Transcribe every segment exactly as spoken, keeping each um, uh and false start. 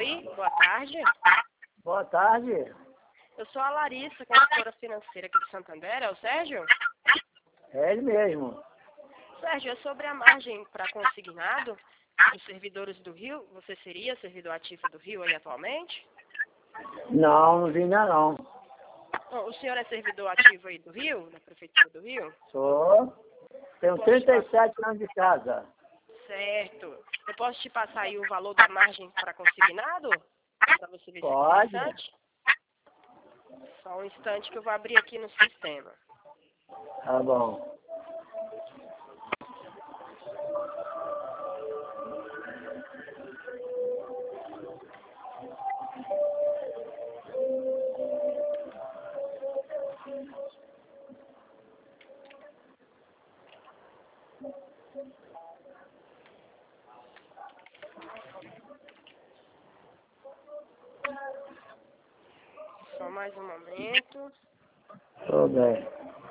Oi, boa tarde. Boa tarde. Eu sou a Larissa, consultora financeira aqui de Santander. É o Sérgio? É ele mesmo. Sérgio, é sobre a margem para consignado dos servidores do Rio. Você seria servidor ativo do Rio aí atualmente? Não, não vim ainda não. Bom, o senhor é servidor ativo aí do Rio, da Prefeitura do Rio? Sou. Tenho trinta e sete anos de casa. Certo. Eu posso te passar aí o valor da margem para consignado? Para você ver se é Pode. interessante? Só um instante que eu vou abrir aqui no sistema. Tá bom. Só mais um momento. Tudo bem.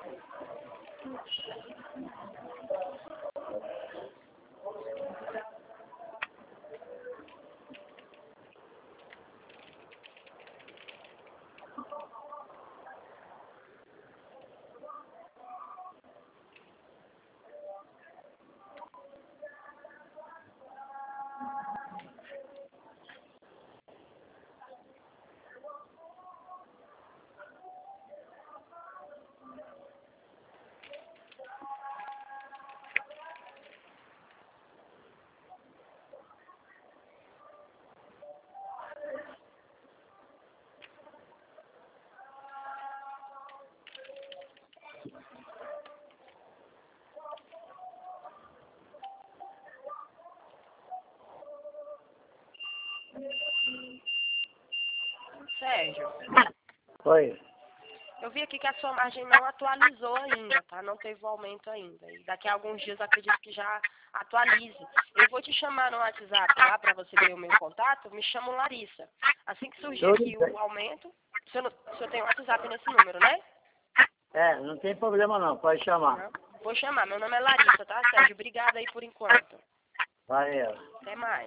Sérgio, Oi. eu vi aqui que a sua margem não atualizou ainda, tá? Não teve o aumento ainda. E daqui a alguns dias acredito que já atualize. Eu vou te chamar no WhatsApp lá para você ver o meu contato. Me chamo Larissa. Assim que surgir Tudo aqui bem. o aumento, o senhor, não- o senhor tem WhatsApp nesse número, né? É, não tem problema não, pode chamar. Não? Vou chamar. Meu nome é Larissa, tá, Sérgio? Obrigada aí por enquanto. Valeu. Até mais.